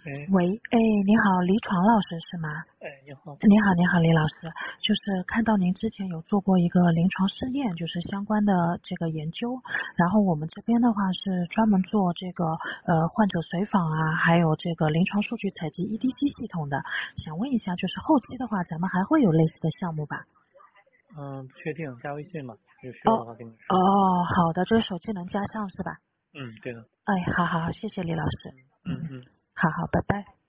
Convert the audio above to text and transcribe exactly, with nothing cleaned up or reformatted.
哎， 喂，哎，你好，李闯老师是吗？ 哎，你好。 你好，你好，李老师，就是看到您之前有做过一个临床试验，就是相关的这个研究，然后我们这边的话是专门做这个呃患者随访啊，还有这个临床数据采集 E D C 系统的，想问一下，就是后期的话，咱们还会有类似的项目吧？ 嗯，不确定，加微信吧，有需哦要的话跟你说。 哦，好的，这个手机能加上是吧？ 嗯，对的。 哎，好好好，谢谢李老师， 嗯嗯嗯， 嗯嗯。 好好，拜拜。